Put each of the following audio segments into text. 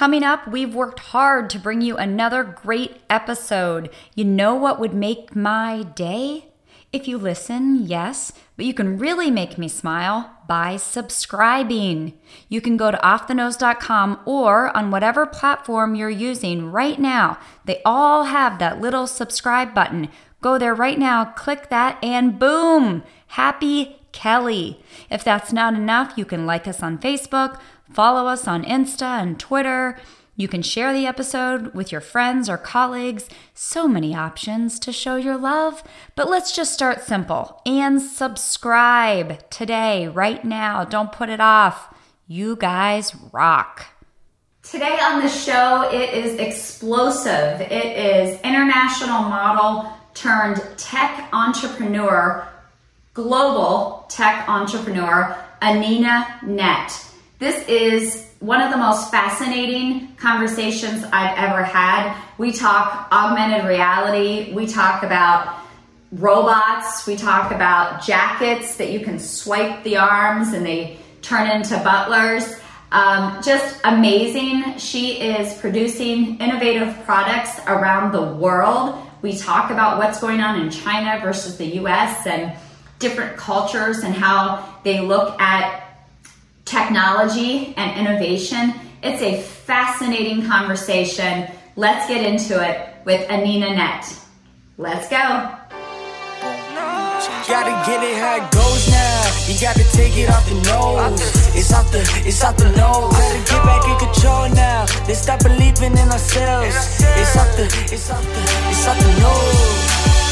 Coming up, we've worked hard to bring you another great episode. You know what would make my day? If you listen, yes, but you can really make me smile by subscribing. You can go to offthenose.com or on whatever platform you're using right now. They all have that little subscribe button. Go there right now, click that, and boom, happy Kelly. If that's not enough, you can like us on Facebook, follow us on Insta and Twitter. You can share the episode with your friends or colleagues. So many options to show your love. But let's just start simple and subscribe today, right now. Don't put it off. You guys rock. Today on the show, it is explosive. It is international model turned tech entrepreneur, global tech entrepreneur, Anina Net. This is one of the most fascinating conversations I've ever had. We talk augmented reality. We talk about robots. We talk about jackets that you can swipe the arms and they turn into butlers. Just amazing. She is producing innovative products around the world. We talk about what's going on in China versus the US and different cultures and how they look at technology and innovation. It's a fascinating conversation. Let's get into it with Anina Net. Let's go. Gotta get it how it goes now. You gotta take it off the nose. It's off the nose. Gotta get back in control now. Let's stop believing in ourselves. It's off the nose.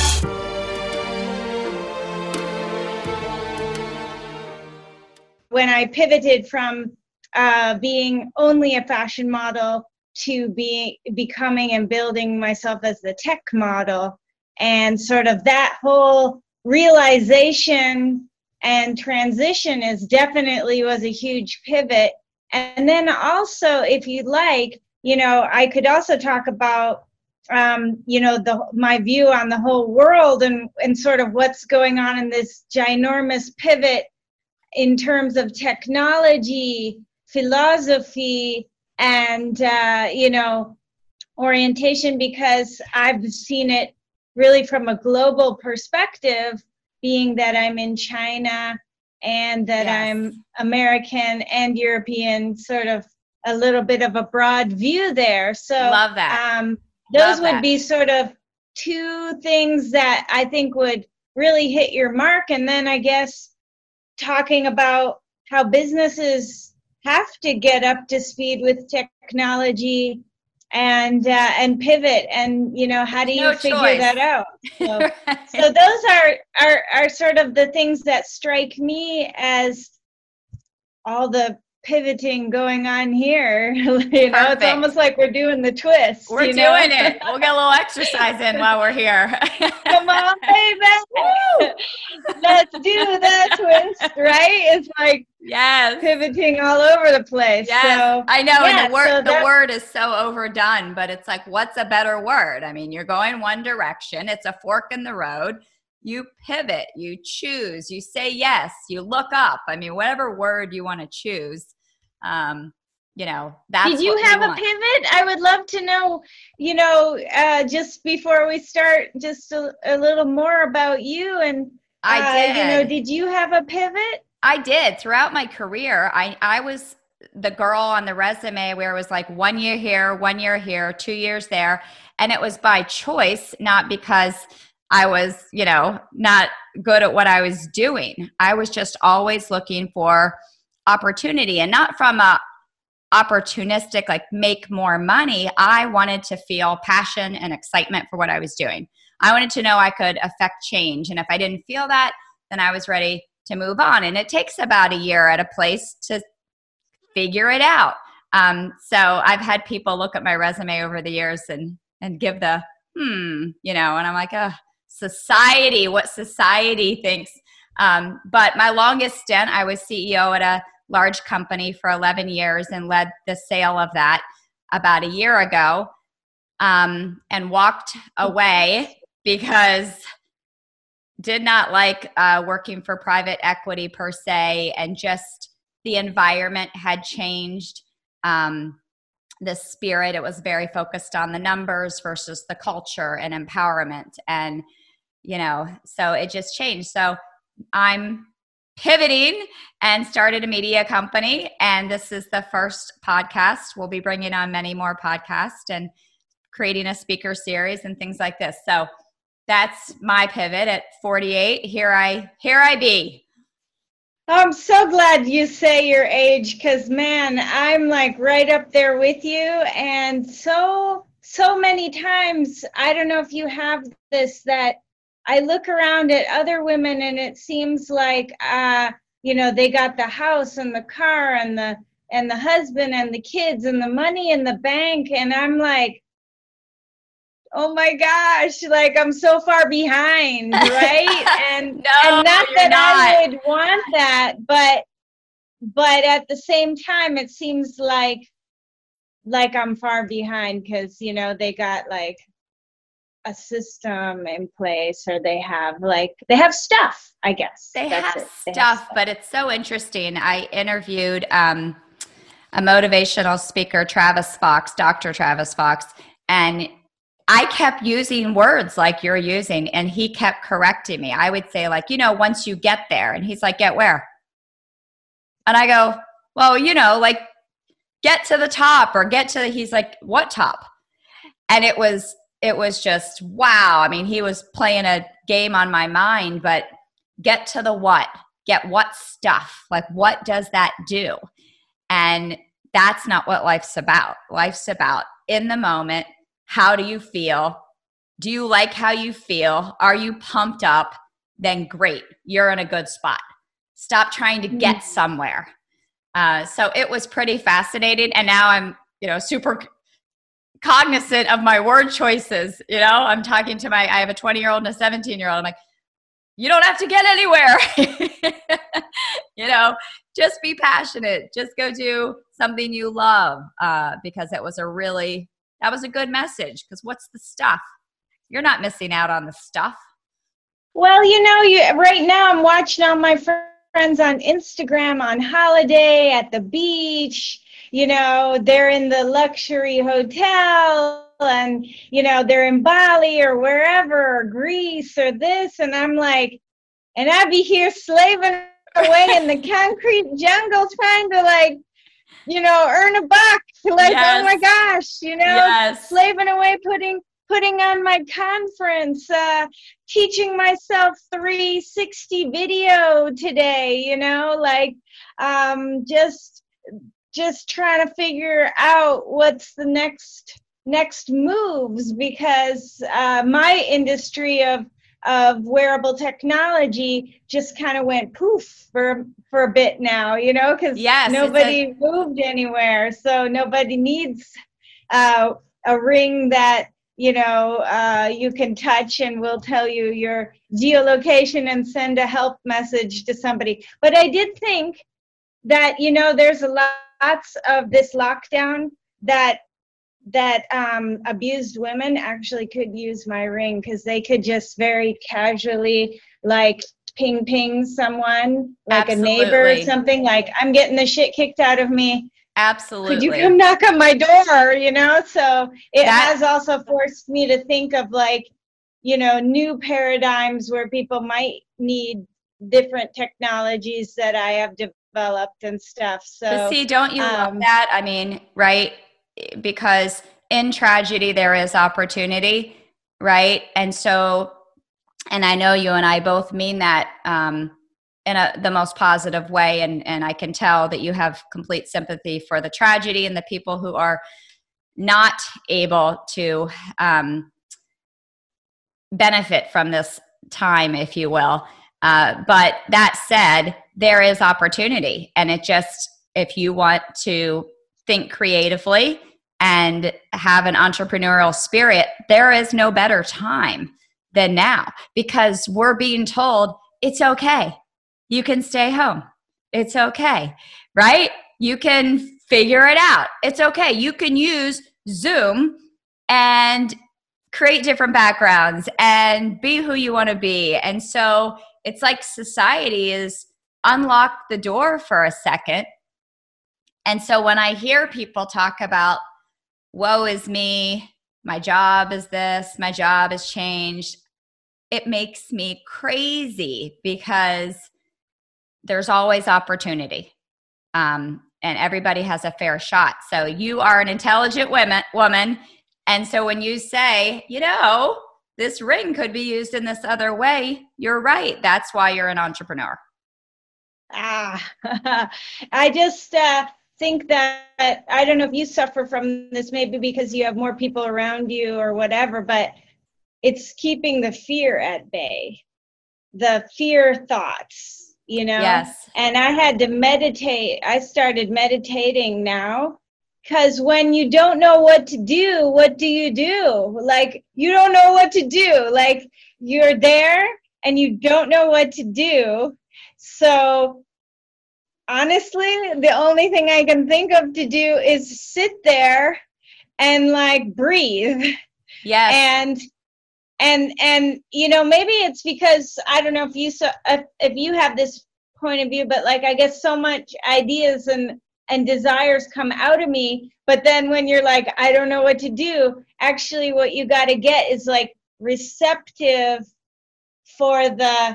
When I pivoted from being only a fashion model to becoming and building myself as the tech model, and sort of that whole realization and transition was a huge pivot. And then also, if you'd like, I could also talk about my view on the whole world and sort of what's going on in this ginormous pivot in terms of technology, philosophy, and, orientation, because I've seen it really from a global perspective, being that I'm in China and that I'm American and European, sort of a little bit of a broad view there. So love that. Those would be sort of two things that I think would really hit your mark. And then I guess talking about how businesses have to get up to speed with technology and pivot, and how do you figure that out? So, so those are sort of the things that strike me as all the pivoting going on here. It's almost like we're doing the twist. We're doing it. We'll get a little exercise in while we're here. Come on, baby. Let's do that twist, right? It's like pivoting all over the place. Yes, so, I know. And the word is so overdone, but it's like, what's a better word? I mean, you're going one direction. It's a fork in the road. You pivot, you choose, you say yes, you look up. I mean, whatever word you want to choose, that's Did you have a pivot? I would love to know, just before we start, just a little more about you. And, I did. Did you have a pivot? I did. Throughout my career, I was the girl on the resume where it was like 1 year here, 1 year here, 2 years there. And it was by choice, not because I was, not good at what I was doing. I was just always looking for opportunity, and not from a opportunistic, like make more money. I wanted to feel passion and excitement for what I was doing. I wanted to know I could affect change. And if I didn't feel that, then I was ready to move on. And it takes about a year at a place to figure it out. So I've had people look at my resume over the years and give the, and I'm like, society, what society thinks. But my longest stint, I was CEO at a large company for 11 years and led the sale of that about a year ago, and walked away because did not like working for private equity per se, and just the environment had changed. the spirit. It was very focused on the numbers versus the culture and empowerment. And, so it just changed. So I'm pivoting and started a media company. And this is the first podcast. We'll be bringing on many more podcasts and creating a speaker series and things like this. So that's my pivot at 48. Here I be. I'm so glad you say your age, because man, I'm like right up there with you. And so many times, I don't know if you have this, that I look around at other women and it seems like, they got the house and the car and the husband and the kids and the money in the bank. And I'm like, oh my gosh, like I'm so far behind, right? And no, and not that I would want that, but at the same time, it seems like I'm far behind, because they got like a system in place, or they have stuff, I guess. They have stuff, but it's so interesting. I interviewed a motivational speaker, Dr. Travis Fox, and I kept using words like you're using, and he kept correcting me. I would say like, once you get there, and he's like, get where? And I go, well, like get to the top, or he's like, what top? And it was just, wow. I mean, he was playing a game on my mind, but get to the what, get what stuff, like what does that do? And that's not what life's about. Life's about in the moment. How do you feel? Do you like how you feel? Are you pumped up? Then great, you're in a good spot. Stop trying to get somewhere. So it was pretty fascinating. And now I'm, super cognizant of my word choices. I'm talking to I have a 20-year-old and a 17-year-old. I'm like, you don't have to get anywhere. Just be passionate. Just go do something you love, because that was a good message. Because what's the stuff? You're not missing out on the stuff. Well, right now I'm watching all my friends on Instagram on holiday at the beach. They're in the luxury hotel, and, they're in Bali or wherever, or Greece or this. And I'm like, and I'd be here slaving away in the concrete jungle trying to earn a buck. Like, yes. Oh my gosh, yes. Slaving away, putting on my conference, teaching myself 360 video today, just trying to figure out what's the next moves, because my industry of wearable technology just kind of went poof for a bit now, because nobody moved anywhere. So nobody needs a ring that, you can touch and will tell you your geolocation and send a help message to somebody. But I did think that, there's lots of this lockdown that abused women actually could use my ring, because they could just very casually ping someone, like Absolutely. A neighbor or something, like, I'm getting the shit kicked out of me. Absolutely. Could you come knock on my door? So it has also forced me to think of new paradigms where people might need different technologies that I have developed and stuff. So but see, don't you love that? I mean, right? Because in tragedy, there is opportunity, right? And so, and I know you and I both mean that in the most positive way. And I can tell that you have complete sympathy for the tragedy and the people who are not able to benefit from this time, if you will. But that said, there is opportunity. And if you want to think creatively and have an entrepreneurial spirit, there is no better time than now, because we're being told it's okay. You can stay home. It's okay, right? You can figure it out. It's okay. You can use Zoom and create different backgrounds and be who you want to be. And so it's like society is unlocked the door for a second. And so when I hear people talk about woe is me, my job is this, my job has changed, it makes me crazy because there's always opportunity. And everybody has a fair shot. So you are an intelligent woman. And so when you say, this ring could be used in this other way, you're right. That's why you're an entrepreneur. I just think that, I don't know if you suffer from this, maybe because you have more people around you or whatever, but it's keeping the fear at bay, the fear thoughts. Yes. And I had to meditate. I started meditating now, because when you don't know what to do, what do? Like, you don't know what to do. Like, you're there and you don't know what to do. So honestly, the only thing I can think of to do is sit there and like breathe. Yes. And maybe it's because, I don't know if you have this point of view, but like, I guess so much ideas and desires come out of me, but then when you're like, I don't know what to do, actually what you got to get is like receptive for the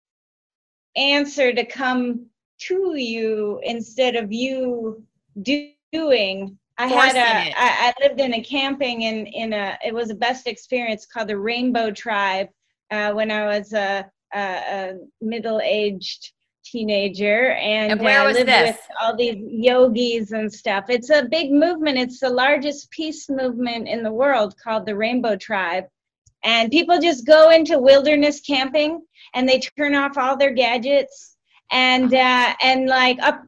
answer to come to you instead of you doing. I lived in a camping it was a best experience called the Rainbow Tribe when I was a middle-aged teenager, and where was lived this? with all these yogis and stuff. It's a big movement. It's the largest peace movement in the world, called the Rainbow Tribe. And people just go into wilderness camping and they turn off all their gadgets. And like up,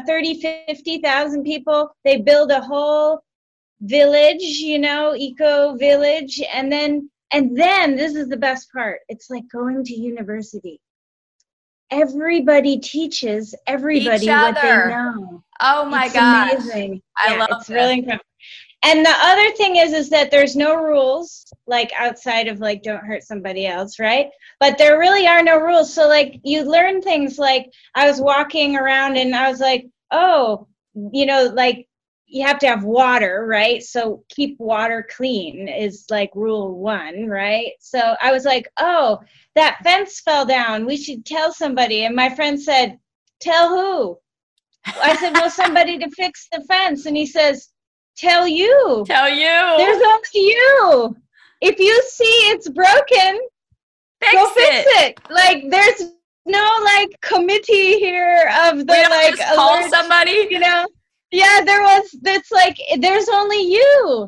50,000 people, they build a whole village, eco village. And then this is the best part. It's like going to university. Everybody teaches everybody what they know. Oh my gosh. Amazing. I love it's really incredible. And the other thing is that there's no rules, like outside of like, don't hurt somebody else, right? But there really are no rules. So like, you learn things. Like, I was walking around and I was like, oh, like, you have to have water, right? So keep water clean is like rule 1, right? So I was like, oh, that fence fell down. We should tell somebody. And my friend said, tell who? I said, well, somebody to fix the fence. And he says, tell you. There's only you. If you see it's broken, go fix it. Like, there's no like committee here of the like just call somebody. Yeah, it's like, there's only you.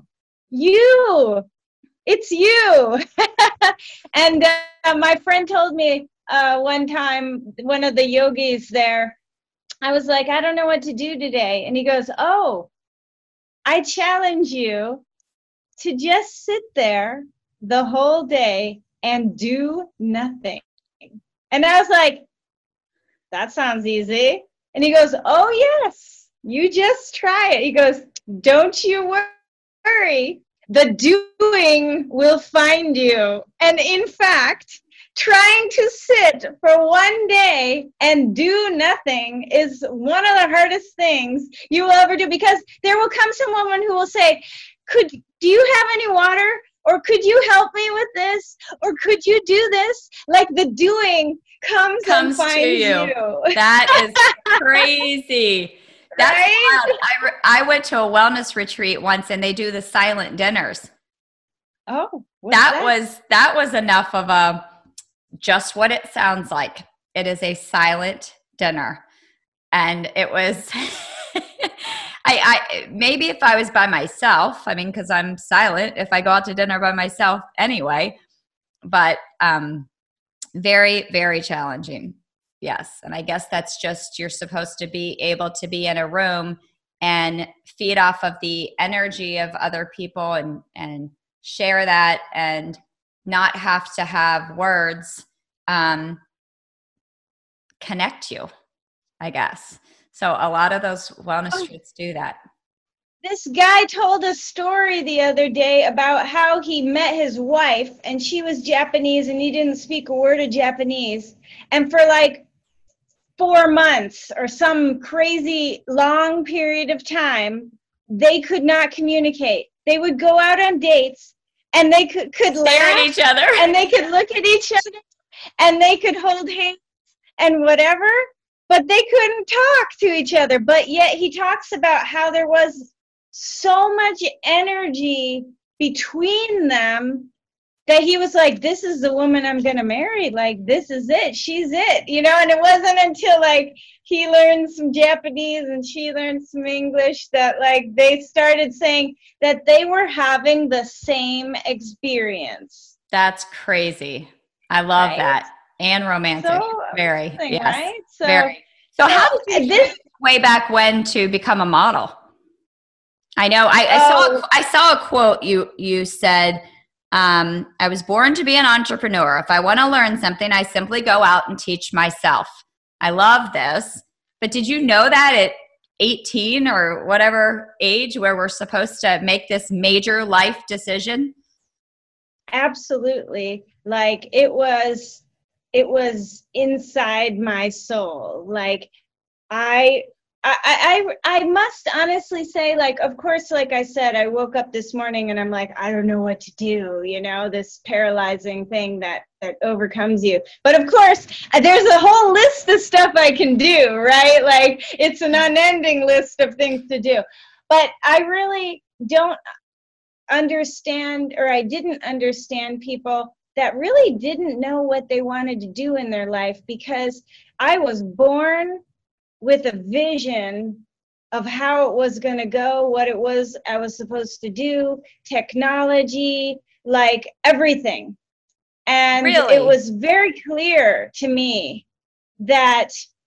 It's you. And my friend told me one time, one of the yogis there, I was like, I don't know what to do today. And he goes, oh, I challenge you to just sit there the whole day and do nothing. And I was like, that sounds easy. And he goes, oh, yes, you just try it. He goes, don't you worry. The doing will find you. And in fact, trying to sit for one day and do nothing is one of the hardest things you will ever do, because there will come some woman who will say, do you have any water? Or could you help me with this? Or could you do this? Like, the doing comes and finds you. That is crazy. That's right? Wild. I went to a wellness retreat once and they do the silent dinners. Oh, that was enough of a just what it sounds like. It is a silent dinner. And it was I maybe if I was by myself, I mean, because I'm silent if I go out to dinner by myself anyway, but very, very challenging. Yes. And I guess that's just, you're supposed to be able to be in a room and feed off of the energy of other people and share that and not have to have words connect you, I guess. So a lot of those wellness retreats do that. This guy told a story the other day about how he met his wife, and she was Japanese and he didn't speak a word of Japanese. And for like 4 months or some crazy long period of time, they could not communicate. they would go out on dates and they could Stare laugh at each other. and they could look at each other and they could hold hands and whatever, but they couldn't talk to each other. But yet he talks about how there was so much energy between them that he was like, this is the woman I'm going to marry. Like, this is it. She's it, you know? And it wasn't until like he learned some Japanese and she learned some English that like they started saying that they were having the same experience. That's crazy. I love Right? that. And romantic. So Very. amazing, Yes. right? So, Very. So how did you this way back when to become a model? I know Oh. I saw a quote you said, I was born to be an entrepreneur. If I want to learn something, I simply go out and teach myself. I love this. But did you know that at 18 or whatever age where we're supposed to make this major life decision? absolutely, like it was inside my soul. Like I must honestly say, like, of course, like I said, I woke up this morning and I'm like, I don't know what to do, you know, this paralyzing thing that overcomes you. But of course, there's a whole list of stuff I can do, right? Like, it's an unending list of things to do. But I really don't understand, or I didn't understand people that really didn't know what they wanted to do in their life, because I was born with a vision of how it was going to go, what it was I was supposed to do, technology, like everything. And Really? it was very clear to me that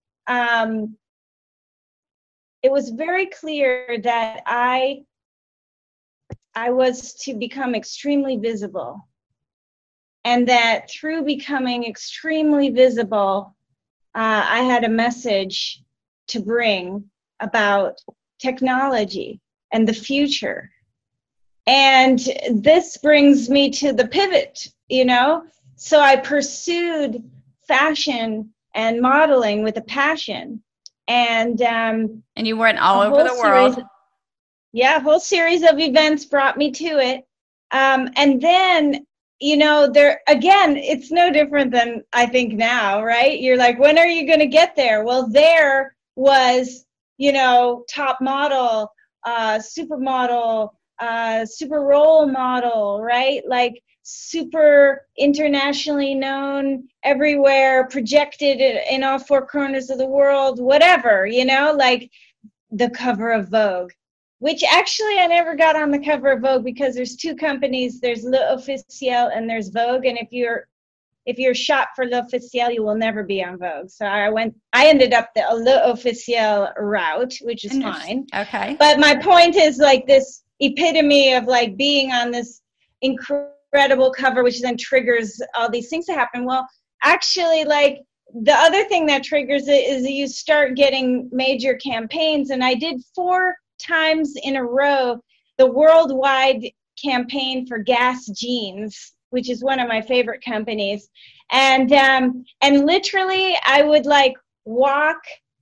I was to become extremely visible. And that through becoming extremely visible, I had a message to bring about technology and the future. And this brings me to the pivot, you know? So I pursued fashion and modeling with a passion. And you went all a over the whole world. a whole series of events brought me to it. And then, you know, there again, it's no different than I think now, right? You're like, when are you going to get there? Well, there was, you know, top model, supermodel, super role model, right? Like super internationally known everywhere, projected in all four corners of the world, whatever, you know, like the cover of Vogue. Which actually I never got on the cover of Vogue, because there's two companies, there's L'Officiel and there's Vogue, and if you're shot for L'Officiel, you will never be on Vogue. So I ended up the L'Officiel route, which is fine. Okay. But my point is like this epitome of like being on this incredible cover, which then triggers all these things to happen. Well, actually, like the other thing that triggers it is that you start getting major campaigns, and I did 4 times in a row the worldwide campaign for Guess Jeans, which is one of my favorite companies, and literally I would like walk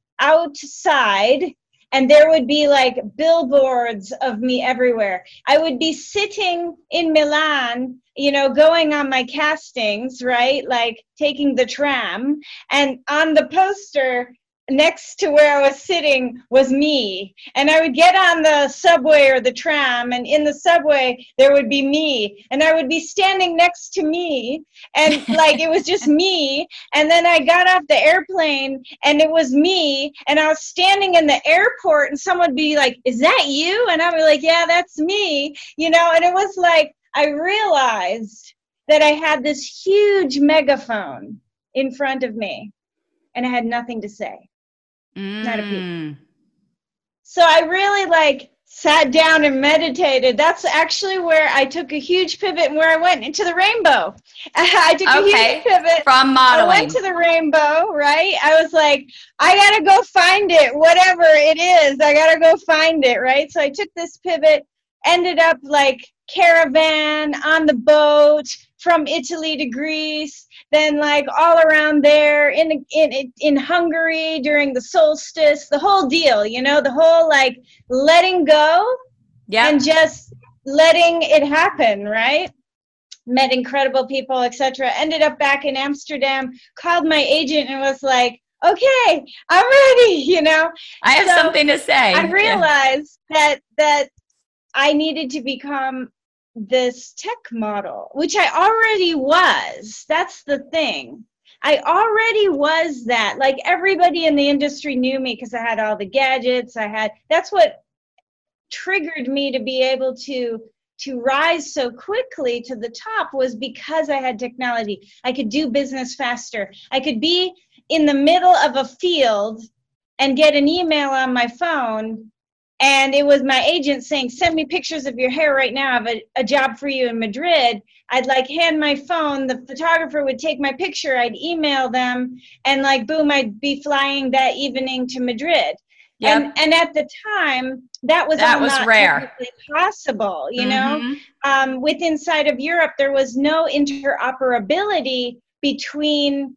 outside and there would be like billboards of me everywhere. I would be sitting in Milan, you know, going on my castings, right, like taking the tram, and on the poster next to where I was sitting was me. And I would get on the subway or the tram, and in the subway there would be me, and I would be standing next to me, and like it was just me. And then I got off the airplane and it was me, and I was standing in the airport, and someone would be like, "Is that you?" And I was like, "Yeah, that's me," you know. And it was like I realized that I had this huge megaphone in front of me and I had nothing to say. Not a peep. So I really like sat down and meditated. That's actually where I took a huge pivot and where I went into the rainbow. I took a huge pivot from modeling. I went to the rainbow, right? I was like, I gotta go find it, whatever it is. I gotta go find it, right? So I took this pivot, ended up like caravan on the boat from Italy to Greece, then like all around there in Hungary during the solstice, the whole deal, you know, the whole like letting go and just letting it happen, right? Met incredible people, etc. Ended up back in Amsterdam, called my agent and was like, okay, I'm ready, you know? I have something to say. I realized that I needed to become this tech model, which I already was. That's the thing. I already was that. Like, everybody in the industry knew me because I had all the gadgets. That's what triggered me to be able to rise so quickly to the top, was because I had technology. I could do business faster. I could be in the middle of a field and get an email on my phone, and it was my agent saying, send me pictures of your hair right now. I have a job for you in Madrid. I'd like hand my phone, the photographer would take my picture, I'd email them, and like, boom, I'd be flying that evening to Madrid. Yep. And at the time, that was not rare, possible, you know. With inside of Europe, there was no interoperability between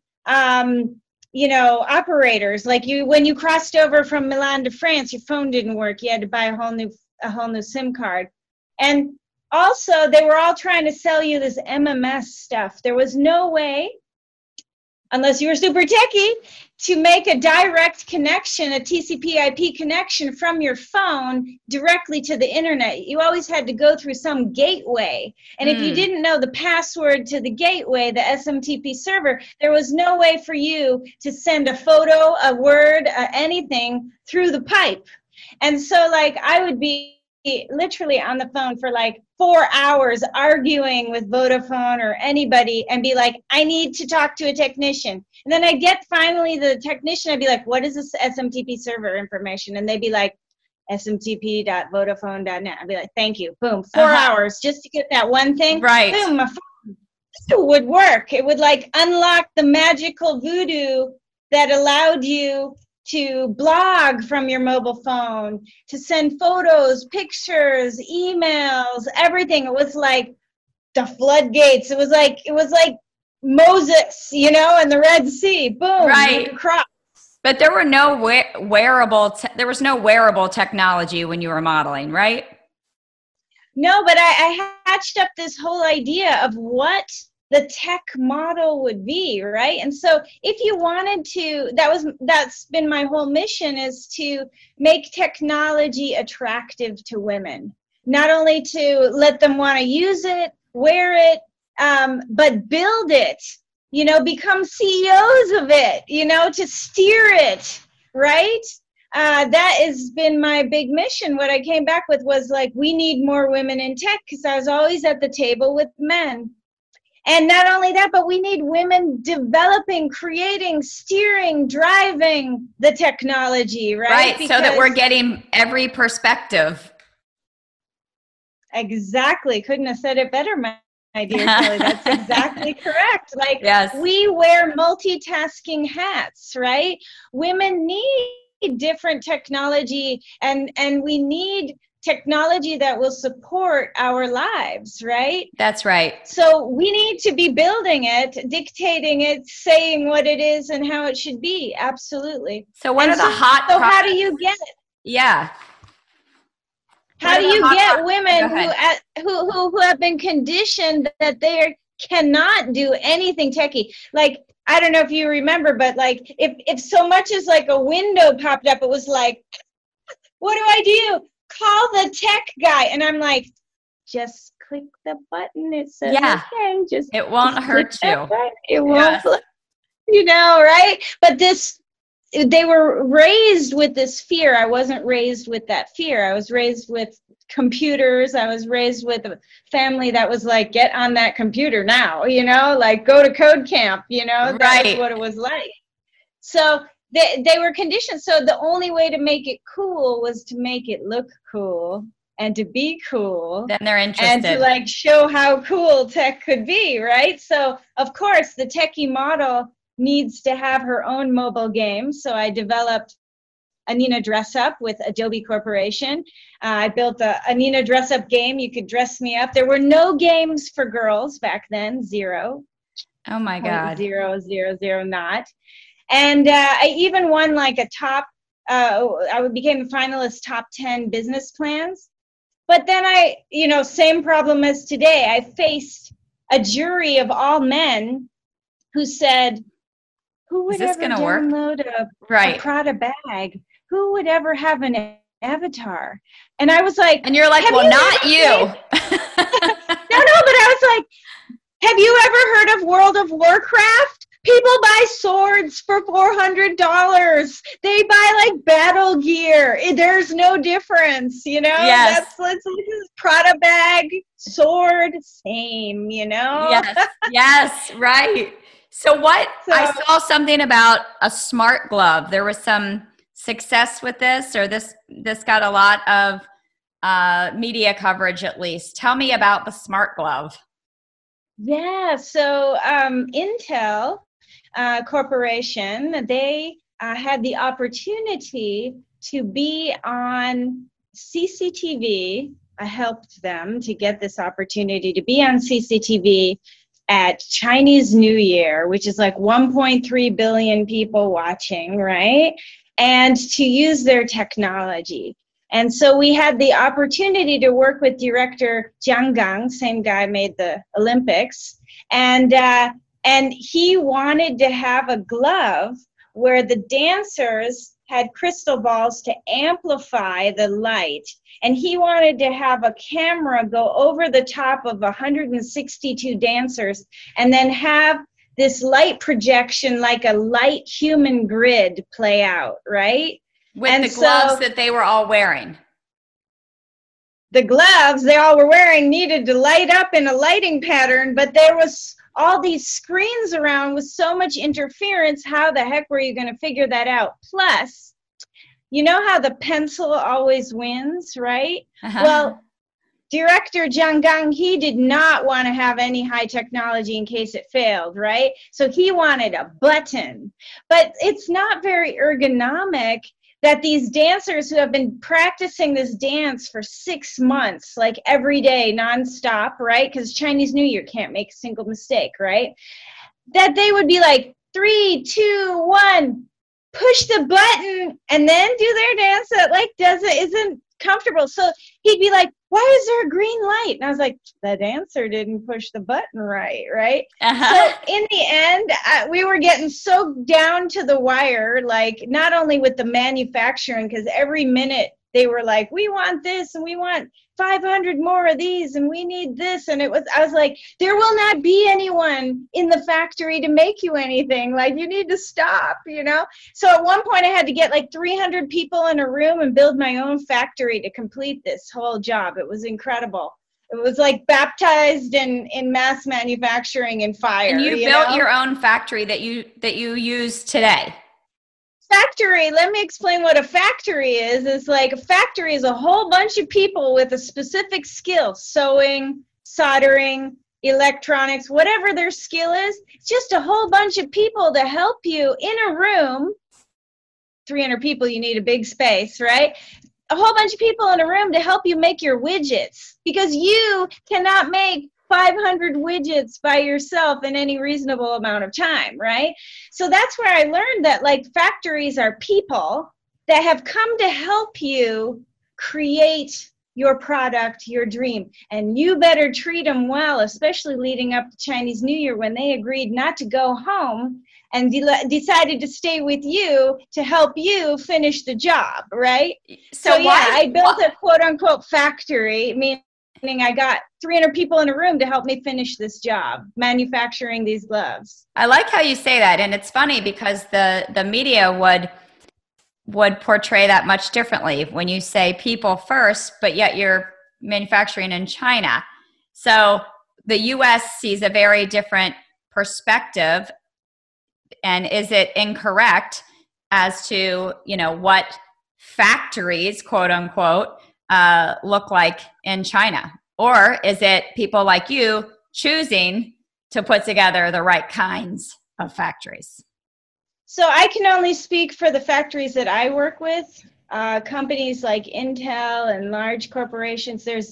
operators. Like, when you crossed over from Milan to France, your phone didn't work. You had to buy a whole new SIM card. And also, they were all trying to sell you this MMS stuff. There was no way, unless you were super techie, to make a direct connection, a TCP/IP connection from your phone directly to the internet. You always had to go through some gateway. And if you didn't know the password to the gateway, the SMTP server, there was no way for you to send a photo, a word, anything through the pipe. And so, like, I would be literally on the phone for like 4 hours arguing with Vodafone or anybody and be like, I need to talk to a technician. And then I get finally the technician, I'd be like, what is this SMTP server information? And they'd be like, smtp.vodafone.net. I'd be like, thank you. Boom. 4 hours just to get that one thing. Right. Boom, my phone would work. It would like unlock the magical voodoo that allowed you to blog from your mobile phone, to send photos, pictures, emails, everything. It was like the floodgates. It was like Moses, you know, and the Red Sea. Boom, right. Cross. But there were no there was no wearable technology when you were modeling, right? No, but I hatched up this whole idea of what the tech model would be, right? And so if you wanted to, that's been my whole mission, is to make technology attractive to women. Not only to let them want to use it, wear it, but build it, you know, become CEOs of it, you know, to steer it, right? That has been my big mission. What I came back with was like, we need more women in tech, because I was always at the table with men. And not only that, but we need women developing, creating, steering, driving the technology, right? Right, because so that we're getting every perspective. Exactly. Couldn't have said it better, my dear Kelly. That's exactly correct. Like, yes. We wear multitasking hats, right? Women need different technology, and we need technology that will support our lives, right? That's right. So we need to be building it, dictating it, saying what it is and how it should be. Absolutely. So what are the hot So products? how do you get it? Yeah. How do you get women who have been conditioned that they cannot do anything techie? Like, I don't know if you remember, but like if so much as like a window popped up, it was like, what do I do? Call the tech guy. And I'm like, just click the button. It says, okay, it won't hurt you. It won't, you know, right? But they were raised with this fear. I wasn't raised with that fear. I was raised with computers. I was raised with a family that was like, get on that computer now, you know, like go to code camp, you know, that was what it was like. So they were conditioned. So the only way to make it cool was to make it look cool and to be cool. Then they're interested. And to like show how cool tech could be, right? So of course the techie model needs to have her own mobile game. So I developed Anina Dress Up with Adobe Corporation. I built a Anina Dress Up game. You could dress me up. There were no games for girls back then, 0. Oh my God. 0, 0, 0, not. And I even won like a top, I became a finalist top 10 business plans. But then same problem as today. I faced a jury of all men who said, who would ever download a Prada bag? Who would ever have an avatar? And I was like, and you're like, well, not you. No, but I was like, have you ever heard of World of Warcraft? People buy swords for $400. They buy like battle gear. There's no difference, Yes. That's Prada bag, sword, same, Yes, right. So I saw something about a smart glove. There was some success with this, or this got a lot of media coverage at least. Tell me about the smart glove. Yeah, so Intel Corporation, they had the opportunity to be on CCTV. I helped them to get this opportunity to be on CCTV at Chinese New Year, which is like 1.3 billion people watching, right? And to use their technology. And so we had the opportunity to work with director Jiang Gang, same guy made the Olympics, and he wanted to have a glove where the dancers had crystal balls to amplify the light, and he wanted to have a camera go over the top of 162 dancers and then have this light projection like a light human grid play out, right? With the gloves that they were all wearing. The gloves they all were wearing needed to light up in a lighting pattern, but there was all these screens around with so much interference. How the heck were you going to figure that out? Plus, you know how the pencil always wins, right? Uh-huh. Well, director Jiang Gang, he did not want to have any high technology in case it failed, right? So he wanted a button. But it's not very ergonomic that these dancers who have been practicing this dance for 6 months, like every day, nonstop, right? Because Chinese New Year can't make a single mistake, right? That they would be like, 3, 2, 1, push the button, and then do their dance that like isn't comfortable. So he'd be like, why is there a green light? And I was like, the dancer didn't push the button right? Uh-huh. So in the end, we were getting so down to the wire, like not only with the manufacturing, because every minute they were like, we want this and we want 500 more of these and we need this. And I was like, there will not be anyone in the factory to make you anything. Like, you need to stop, So at one point I had to get like 300 people in a room and build my own factory to complete this whole job. It was incredible. It was like baptized in mass manufacturing and fire. And you built your own factory that you use today. Factory, let me explain what a factory is. It's like a factory is a whole bunch of people with a specific skill, sewing, soldering, electronics, whatever their skill is. It's just a whole bunch of people to help you in a room. 300 people, you need a big space, right? A whole bunch of people in a room to help you make your widgets, because you cannot make 500 widgets by yourself in any reasonable amount of time, right? So that's where I learned that like factories are people that have come to help you create your product, your dream. And you better treat them well, especially leading up to Chinese New Year when they agreed not to go home and decided to stay with you to help you finish the job, right? So I built a quote-unquote factory, meaning I got 300 people in a room to help me finish this job, manufacturing these gloves. I like how you say that. And it's funny because the media would portray that much differently when you say people first, but yet you're manufacturing in China. So the US sees a very different perspective. And is it incorrect as to, what factories, quote unquote, look like in China? Or is it people like you choosing to put together the right kinds of factories? So I can only speak for the factories that I work with. Companies like Intel and large corporations, there's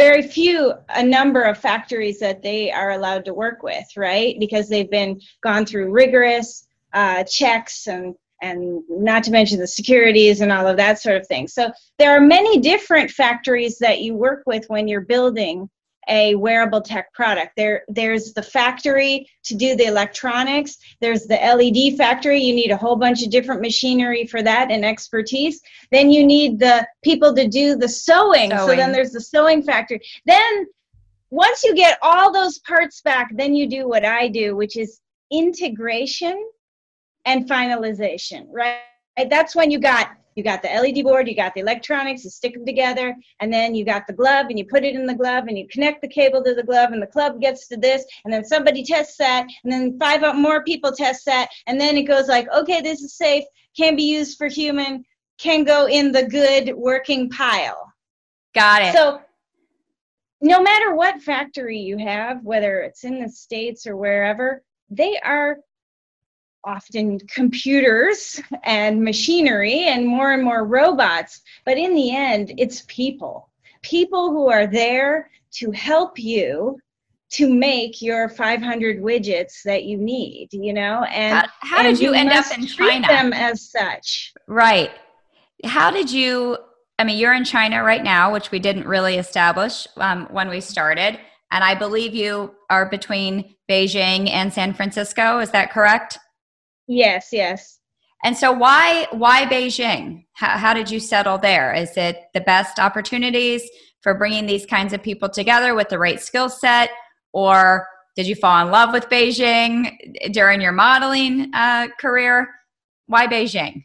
a number of factories that they are allowed to work with, right? Because they've gone through rigorous checks and and not to mention the securities and all of that sort of thing. So there are many different factories that you work with when you're building a wearable tech product. There's the factory to do the electronics. There's the LED factory. You need a whole bunch of different machinery for that and expertise. Then you need the people to do the sewing. So then there's the sewing factory. Then once you get all those parts back, then you do what I do, which is integration and finalization, right? That's when you got the LED board, you got the electronics, you stick them together, and then you got the glove, and you put it in the glove, and you connect the cable to the glove, and the glove gets to this, and then somebody tests that, and then 5 more people test that, and then it goes like, okay, this is safe, can be used for human, can go in the good working pile. Got it. So no matter what factory you have, whether it's in the States or wherever, they are often computers and machinery and more robots. But in the end, it's people who are there to help you to make your 500 widgets that you need, you know? And how did you end up in treat China? Them as such. Right. How did you, I mean, you're in China right now, which we didn't really establish when we started. And I believe you are between Beijing and San Francisco. Is that correct? Yes, yes. And so why Beijing? How did you settle there? Is it the best opportunities for bringing these kinds of people together with the right skill set? Or did you fall in love with Beijing during your modeling career? Why Beijing?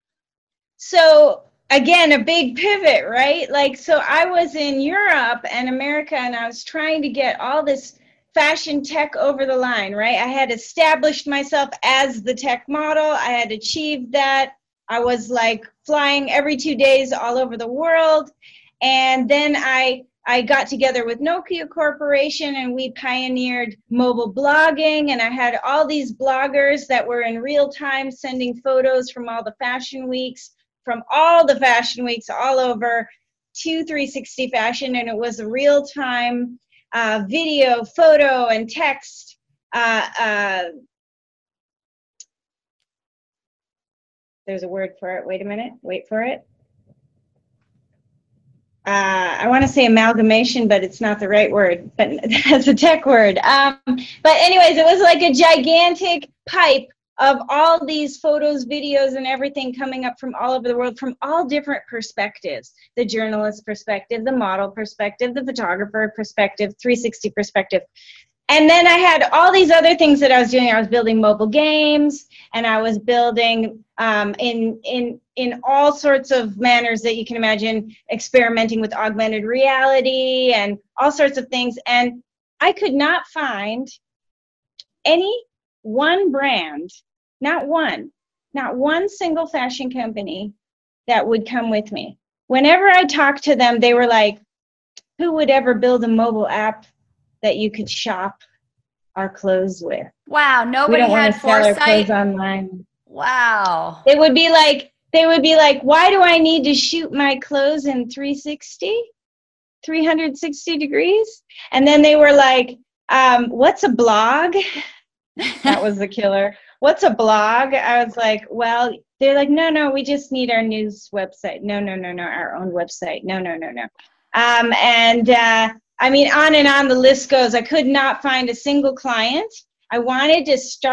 So again, a big pivot, right? Like, so I was in Europe and America, and I was trying to get all this fashion tech over the line, right? I had established myself as the tech model. I had achieved that. I was like flying every 2 days all over the world. And then I got together with Nokia Corporation, and we pioneered mobile blogging. And I had all these bloggers that were in real time sending photos from all the fashion weeks, all over to 360 Fashion. And it was a real time video, photo, and text. There's a word for it. Wait a minute. Wait for it. I want to say amalgamation, but it's not the right word. But that's a tech word. But anyways, it was like a gigantic pipe of all these photos, videos, and everything coming up from all over the world, from all different perspectives. The journalist perspective, the model perspective, the photographer perspective, 360 perspective. And then I had all these other things that I was doing. I was building mobile games, and I was building in all sorts of manners that you can imagine, experimenting with augmented reality and all sorts of things. And I could not find any one brand, not one single fashion company that would come with me. Whenever I talked to them, they were like, who would ever build a mobile app that you could shop our clothes with? Wow, nobody had foresight. We don't want to sell our clothes online. Wow. They would be like, why do I need to shoot my clothes in 360 degrees? And then they were like, what's a blog? That was the killer. What's a blog? I was like, well, they're like, no, we just need our news website. No, our own website. No. I mean, on and on the list goes. I could not find a single client. I wanted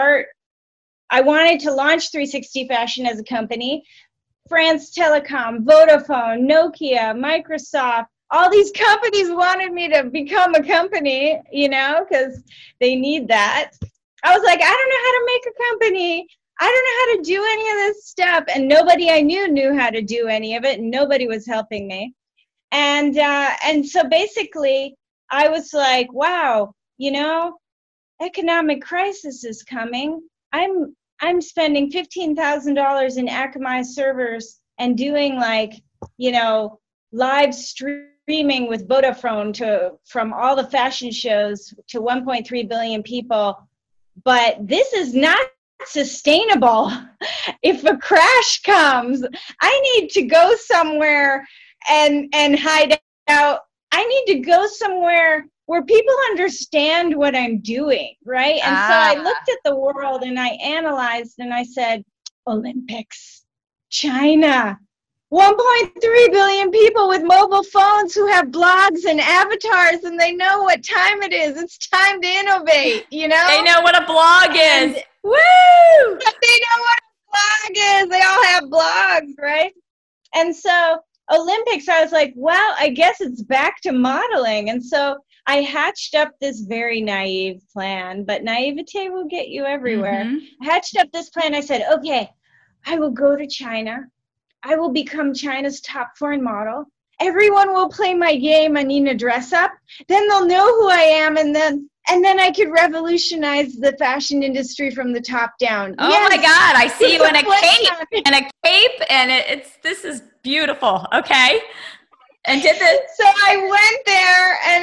to launch 360 Fashion as a company. France Telecom, Vodafone, Nokia, Microsoft, all these companies wanted me to become a company, you know, because they need that. I was like, I don't know how to make a company. I don't know how to do any of this stuff. And nobody I knew how to do any of it. And nobody was helping me. And so basically I was like, wow, you know, economic crisis is coming. I'm spending $15,000 in Akamai servers and doing like, you know, live streaming with Vodafone from all the fashion shows to 1.3 billion people. But this is not sustainable. If a crash comes, I need to go somewhere and hide out. I need to go somewhere where people understand what I'm doing, right? And so I looked at the world and I analyzed and I said, Olympics, China. 1.3 billion people with mobile phones who have blogs and avatars, and they know what time it is. It's time to innovate, you know? They know what a blog is. Woo! They know what a blog is. They all have blogs, right? And so Olympics, I was like, well, I guess it's back to modeling. And so I hatched up this very naive plan, but naivete will get you everywhere. I hatched up this plan. I said, okay, I will go to China. I will become China's top foreign model. Everyone will play my game, Anina Dress Up. Then they'll know who I am, and then I could revolutionize the fashion industry from the top down. Oh my God, I see you in a cape, and this is beautiful. Okay. And so I went there, and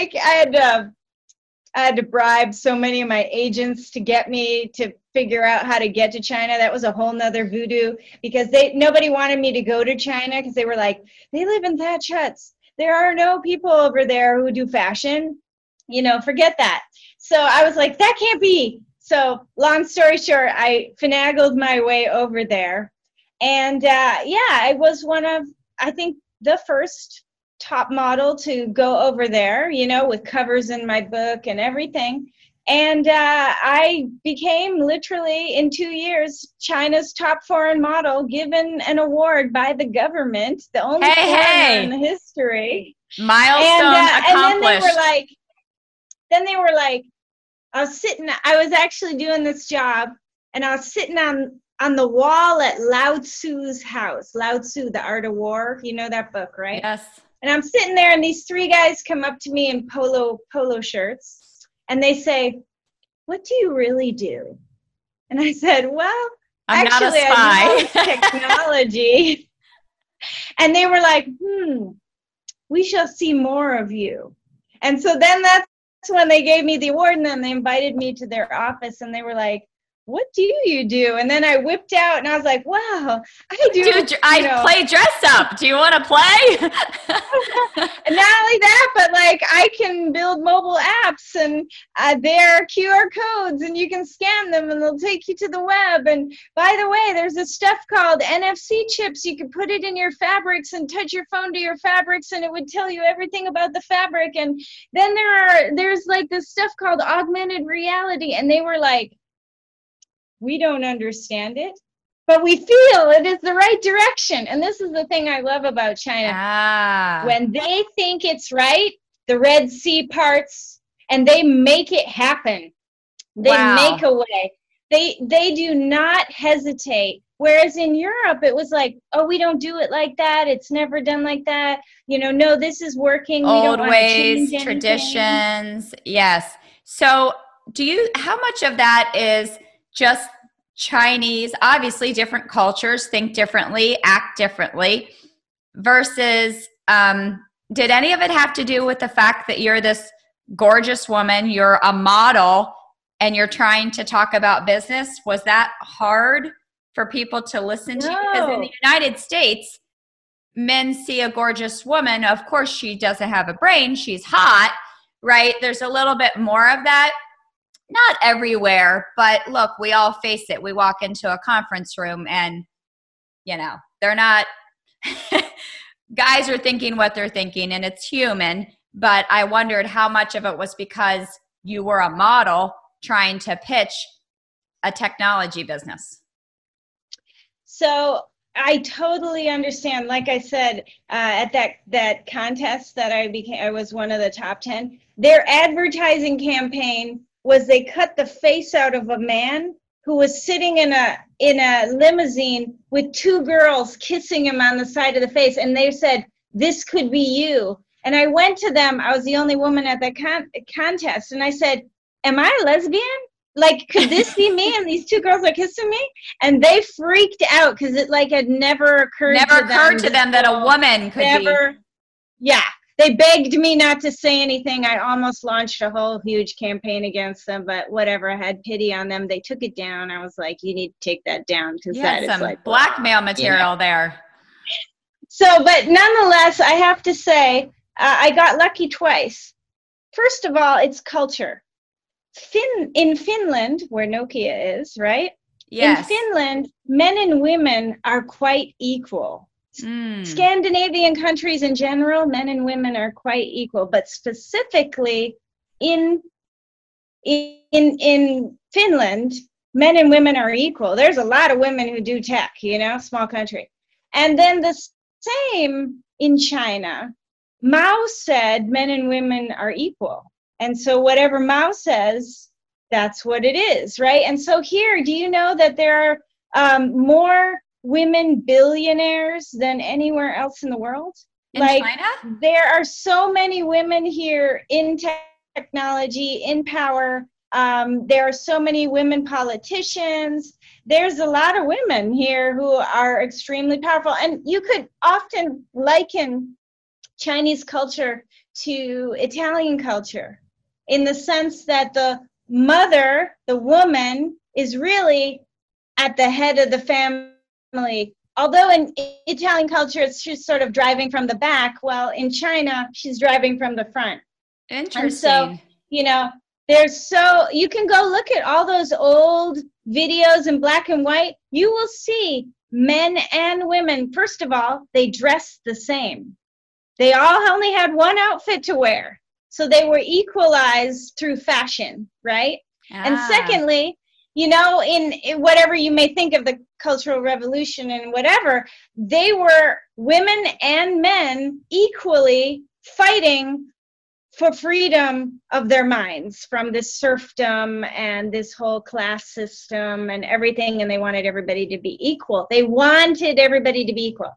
I had to bribe so many of my agents to get me to figure out how to get to China. That was a whole nother voodoo, because nobody wanted me to go to China, because they were like, they live in thatch huts. There are no people over there who do fashion. You know, forget that. So I was like, that can't be. So long story short, I finagled my way over there. And I was one of, I think, the first top model to go over there, you know, with covers in my book and everything. And I became literally in 2 years China's top foreign model, given an award by the government, the only foreigner in history. Milestone accomplished. And then they were like, I was actually doing this job, and I was sitting on the wall at Lao Tzu's house. Lao Tzu, The Art of War. You know that book, right? Yes. And I'm sitting there, and these 3 guys come up to me in polo shirts, and they say, what do you really do? And I said, well, I'm actually, not a spy. I know technology. And they were like, we shall see more of you. And so then that's when they gave me the award, and then they invited me to their office, and they were like, what do you do? And then I whipped out, and I was like, wow, I do. I play dress up. Do you want to play? And not only that, but like I can build mobile apps, and they're QR codes, and you can scan them, and they'll take you to the web. And by the way, there's this stuff called NFC chips. You can put it in your fabrics and touch your phone to your fabrics, and it would tell you everything about the fabric. And then there's like this stuff called augmented reality, and they were like, we don't understand it, but we feel it is the right direction. And this is the thing I love about China. When they think it's right, the Red Sea parts, and they make it happen. They make a way. They do not hesitate. Whereas in Europe, it was like, oh, we don't do it like that. It's never done like that. You know, no, this is working. Old ways, traditions. Yes. So how much of that is just Chinese, obviously different cultures think differently, act differently, versus did any of it have to do with the fact that you're this gorgeous woman, you're a model, and you're trying to talk about business? Was that hard for people to listen to you? Because in the United States, men see a gorgeous woman. Of course, she doesn't have a brain. She's hot, right? There's a little bit more of that. Not everywhere, but look, we all face it. We walk into a conference room and, you know, they're not, guys are thinking what they're thinking, and it's human. But I wondered how much of it was because you were a model trying to pitch a technology business. So I totally understand. Like I said, at that contest that I was one of the top 10, their advertising campaign was they cut the face out of a man who was sitting in a limousine with 2 girls kissing him on the side of the face. And they said, this could be you. And I went to them. I was the only woman at that contest. And I said, am I a lesbian? Like, could this be me? And these 2 girls are kissing me? And they freaked out because it had never occurred to them that a woman could be. Yeah. They begged me not to say anything. I almost launched a whole huge campaign against them, but whatever. I had pity on them. They took it down. I was like, you need to take that down, because that is like blackmail material there. So, but nonetheless, I have to say, I got lucky twice. First of all, it's culture. In Finland, where Nokia is, right? In Yes. Finland, men and women are quite equal. Scandinavian countries in general, men and women are quite equal, but specifically in Finland, men and women are equal. There's a lot of women who do tech, small country. And then the same in China. Mao said men and women are equal. And so whatever Mao says, that's what it is, right? And so here, do you know that there are more women billionaires than anywhere else in the world? In China? There are so many women here in technology, in power. There are so many women politicians. There's a lot of women here who are extremely powerful. And you could often liken Chinese culture to Italian culture in the sense that the mother, the woman, is really at the head of the family. Although in Italian culture, she's sort of driving from the back, while in China, she's driving from the front. Interesting. And so, you can go look at all those old videos in black and white. You will see men and women. First of all, they dress the same. They all only had one outfit to wear. So they were equalized through fashion, right? And secondly, in whatever you may think of the Cultural Revolution and whatever, they were women and men equally fighting for freedom of their minds from this serfdom and this whole class system and everything, and they wanted everybody to be equal. They wanted everybody to be equal.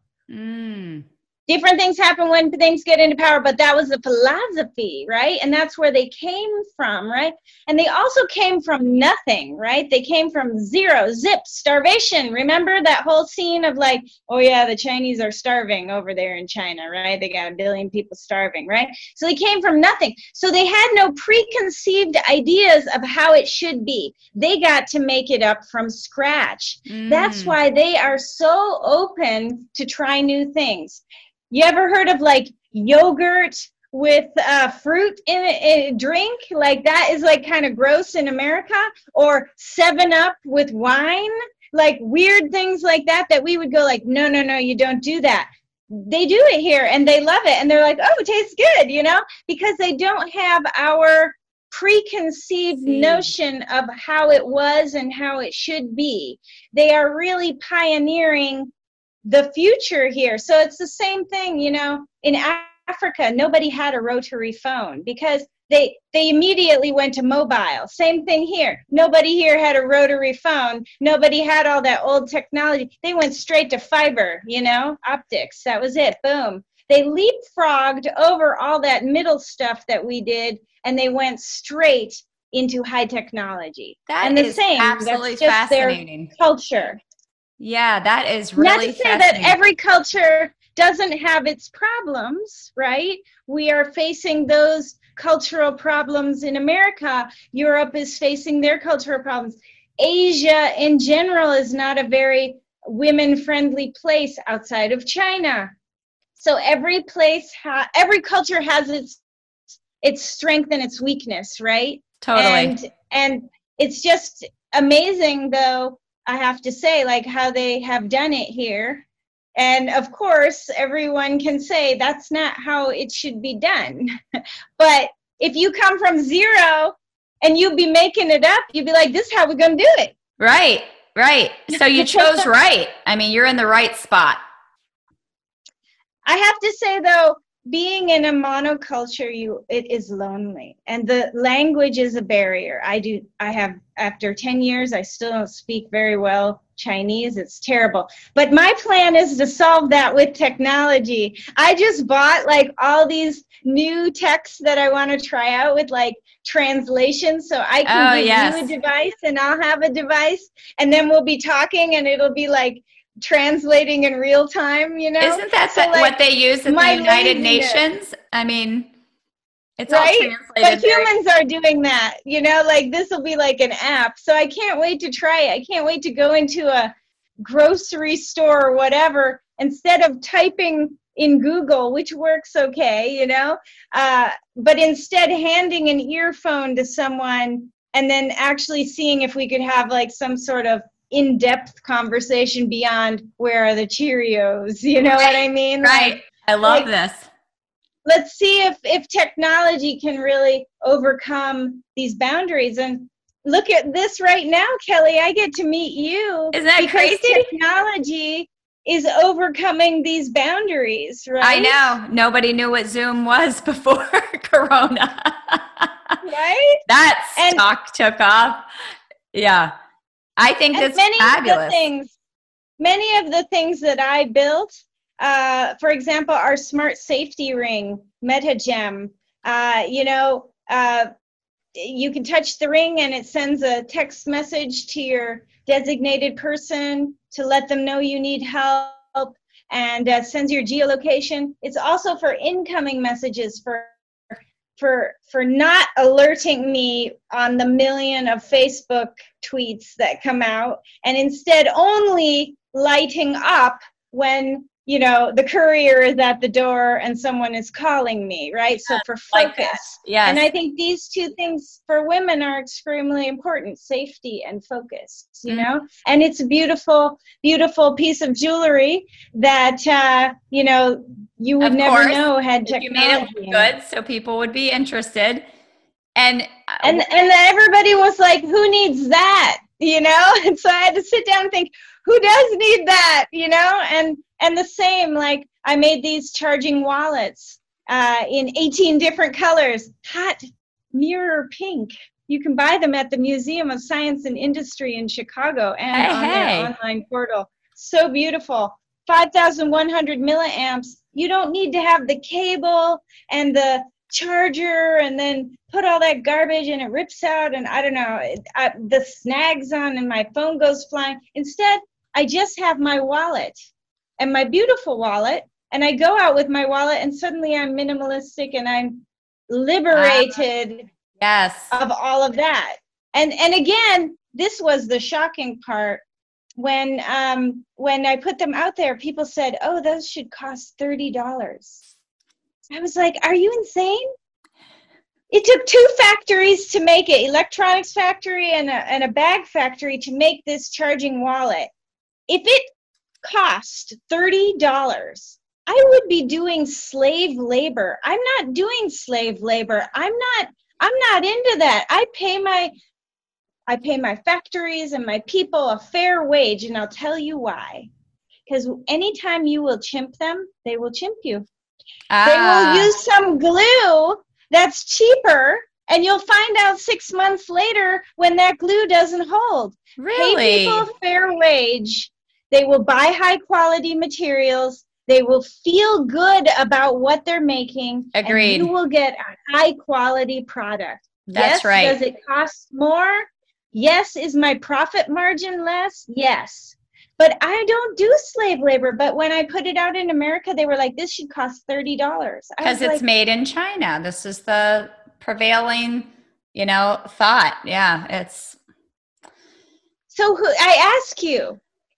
Different things happen when things get into power, but that was the philosophy, right? And that's where they came from, right? And they also came from nothing, right? They came from zero, zip, starvation. Remember that whole scene of like, oh yeah, the Chinese are starving over there in China, right? They got 1 billion people starving, right? So they came from nothing. So they had no preconceived ideas of how it should be. They got to make it up from scratch. That's why they are so open to try new things. You ever heard of like yogurt with fruit in a drink? Like that is like kind of gross in America. Or 7-Up with wine? Like weird things like that we would go like, no, you don't do that. They do it here and they love it. And they're like, oh, it tastes good, because they don't have our preconceived notion of how it was and how it should be. They are really pioneering the future here. So it's the same thing, in Africa, nobody had a rotary phone because they immediately went to mobile. Same thing here. Nobody here had a rotary phone. Nobody had all that old technology. They went straight to fiber, optics. That was it. Boom. They leapfrogged over all that middle stuff that we did, and they went straight into high technology. That is absolutely fascinating. Their culture. Yeah, that is really Not to say that every culture doesn't have its problems, right? We are facing those cultural problems in America. Europe is facing their cultural problems. Asia in general is not a very women-friendly place outside of China. So every culture has its strength and its weakness, right? Totally. And it's just amazing, though, I have to say, like how they have done it here. And of course, everyone can say that's not how it should be done. But if you come from zero and you be making it up, you'd be like, this is how we're going to do it. Right. So you chose right. I mean, you're in the right spot. I have to say, though, being in a monoculture, it is lonely, and the language is a barrier. I have, after 10 years, I still don't speak very well Chinese. It's terrible. But my plan is to solve that with technology. I just bought like all these new texts that I want to try out with like translation, so I can give you a device and I'll have a device, and then we'll be talking and it'll be like translating in real time, Isn't that what they use at the United Nations? I mean, it's all translated. But humans are doing that, like this will be like an app. So I can't wait to try it. I can't wait to go into a grocery store or whatever, instead of typing in Google, which works okay, but instead handing an earphone to someone and then actually seeing if we could have like some sort of in-depth conversation beyond where are the Cheerios, you know what I mean? Right. Like, I love this. Let's see if technology can really overcome these boundaries. And look at this right now, Kelly. I get to meet you. Isn't that because crazy? Technology is overcoming these boundaries, right? I know. Nobody knew what Zoom was before Corona. Right? That stock took off. Yeah. I think that's fabulous. Many of the things that I built, for example, our smart safety ring, MetaGem, you can touch the ring and it sends a text message to your designated person to let them know you need help, and sends your geolocation. It's also for incoming messages, for not alerting me on the million of Facebook tweets that come out, and instead only lighting up when the courier is at the door and someone is calling me, right? So for focus. Yes. And I think these two things for women are extremely important, safety and focus, and it's a beautiful, beautiful piece of jewelry that, you would never know had technology. You made it look good, so people would be interested. And everybody was like, who needs that? And so I had to sit down and think, who does need that? And the same, like I made these charging wallets in 18 different colors, hot mirror pink. You can buy them at the Museum of Science and Industry in Chicago and on their online portal. So beautiful. 5,100 milliamps. You don't need to have the cable and the charger and then put all that garbage and it rips out and I don't know, the snags on and my phone goes flying. Instead, I just have my wallet and my beautiful wallet, and I go out with my wallet and suddenly I'm minimalistic and I'm liberated of all of that. And again, this was the shocking part. When I put them out there, people said, oh, those should cost $30. I was like, are you insane? It took 2 factories to make it, electronics factory and a bag factory, to make this charging wallet. If it cost $30, I would be doing slave labor. I'm not doing slave labor. I'm not into that. I pay my factories and my people a fair wage, and I'll tell you why. Because anytime you will chimp them, they will chimp you. They will use some glue that's cheaper, and you'll find out 6 months later when that glue doesn't hold. Really? Pay people a fair wage. They will buy high quality materials. They will feel good about what they're making. Agreed. And you will get a high quality product. That's right. Does it cost more? Yes. Is my profit margin less? Yes. But I don't do slave labor. But when I put it out in America, they were like, this should cost $30. Because it's made in China. This is the prevailing, thought. Yeah, it's. So I ask you,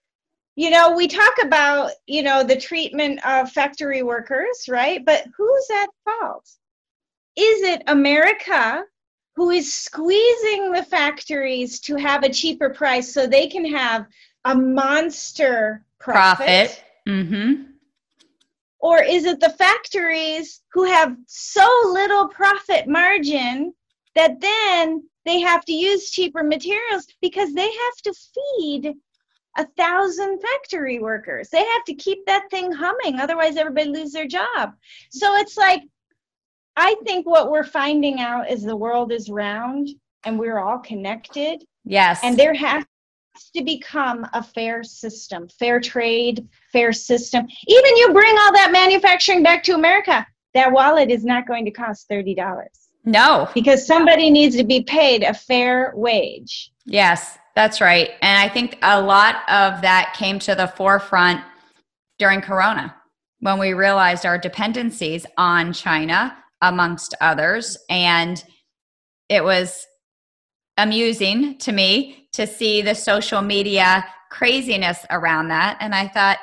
we talk about, the treatment of factory workers, right? But who's at fault? Is it America who is squeezing the factories to have a cheaper price so they can have a monster profit? Mm-hmm. Or is it the factories who have so little profit margin that then they have to use cheaper materials because they have to feed 1,000 factory workers? They have to keep that thing humming, otherwise everybody loses their job. So it's like, I think what we're finding out is the world is round and we're all connected. Yes. And there has to become a fair system, fair trade, fair system. Even you bring all that manufacturing back to America, that wallet is not going to cost $30. No. Because somebody needs to be paid a fair wage. Yes, that's right. And I think a lot of that came to the forefront during Corona, when we realized our dependencies on China, amongst others. And it was amusing to me to see the social media craziness around that. And I thought,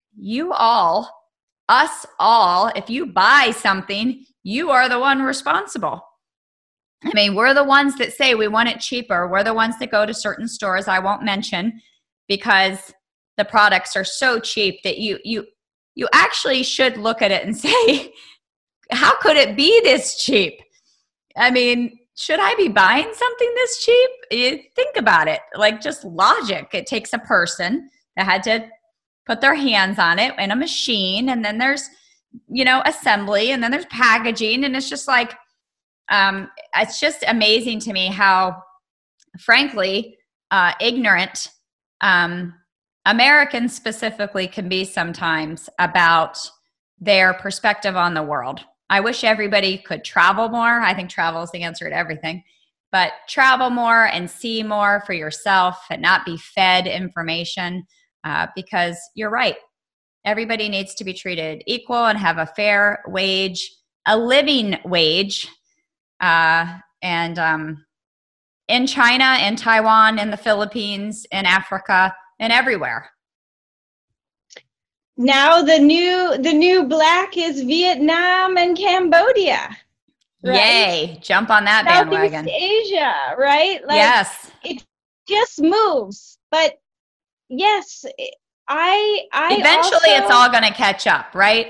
us all, if you buy something, you are the one responsible. I mean, we're the ones that say we want it cheaper. We're the ones that go to certain stores I won't mention because the products are so cheap that you actually should look at it and say, how could it be this cheap? I mean, should I be buying something this cheap? You think about it, like just logic. It takes a person that had to put their hands on it in a machine, and then there's, assembly, and then there's packaging, and it's just like, it's just amazing to me how, frankly, ignorant Americans specifically can be sometimes about their perspective on the world. I wish everybody could travel more. I think travel is the answer to everything. But travel more and see more for yourself and not be fed information, because you're right. Everybody needs to be treated equal and have a fair wage, a living wage. And in China, in Taiwan, in the Philippines, in Africa, and everywhere. Now the new black is Vietnam and Cambodia. Right? Yay! Jump on that bandwagon. Southeast Asia, right? Like, yes. It just moves, but yes, I eventually also, it's all going to catch up, right?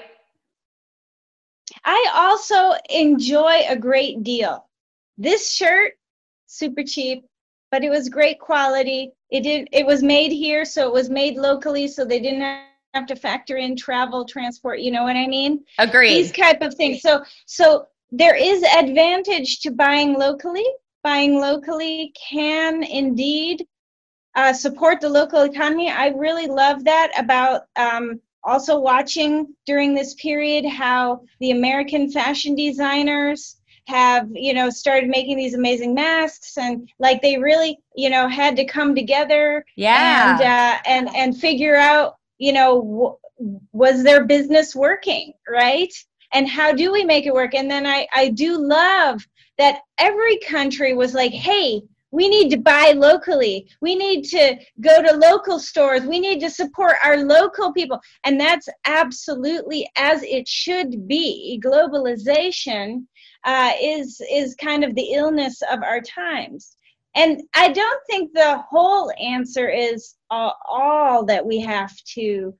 I also enjoy a great deal. This shirt, super cheap, but it was great quality. It was made here, so it was made locally, so they didn't have to factor in travel, transport, you know what I mean? Agreed. These type of things. So there is advantage to buying locally. Buying locally can indeed support the local economy. I really love that about also watching during this period how the American fashion designers have, started making these amazing masks, and like they really, had to come together and figure out, was their business working, right? And how do we make it work? And then I do love that every country was like, hey, we need to buy locally. We need to go to local stores. We need to support our local people. And that's absolutely as it should be. Globalization is kind of the illness of our times. And I don't think the whole answer is all that we have to,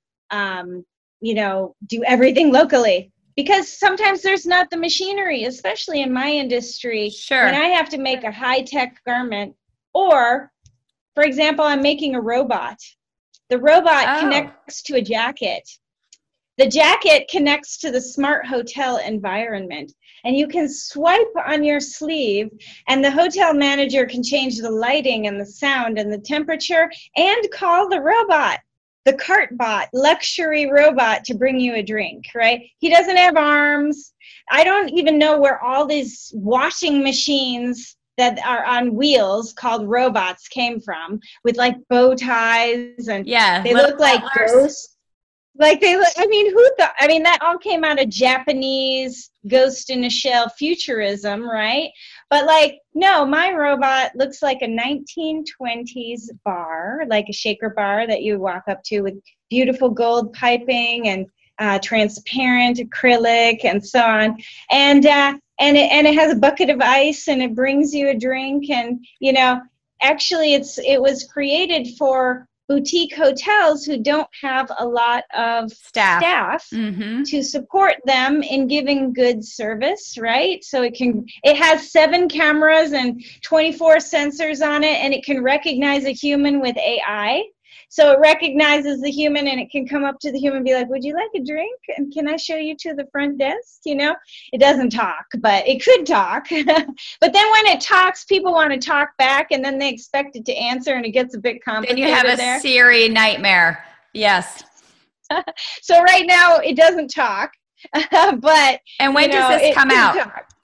do everything locally. Because sometimes there's not the machinery, especially in my industry. Sure. When I have to make a high-tech garment, or, for example, I'm making a robot. The robot connects to a jacket. The jacket connects to the smart hotel environment. And you can swipe on your sleeve, and the hotel manager can change the lighting and the sound and the temperature and call the robot. The Cartbot, luxury robot, to bring you a drink, right? He doesn't have arms. I don't even know where all these washing machines that are on wheels called robots came from, with like bow ties, and they look like ghosts. Like that all came out of Japanese ghost in a shell futurism, right? But like, no, my robot looks like a 1920s bar, like a shaker bar that you walk up to with beautiful gold piping and transparent acrylic and so on. And it has a bucket of ice, and it brings you a drink. And, actually it was created for boutique hotels who don't have a lot of staff to support them in giving good service, right? So it has 7 cameras and 24 sensors on it, and it can recognize a human with AI. So it recognizes the human, and it can come up to the human and be like, would you like a drink? And can I show you to the front desk? It doesn't talk, but it could talk. But then when it talks, people want to talk back, and then they expect it to answer, and it gets a bit complicated. Then you have a Siri nightmare. Yes. So right now it doesn't talk, but. And when does this come out?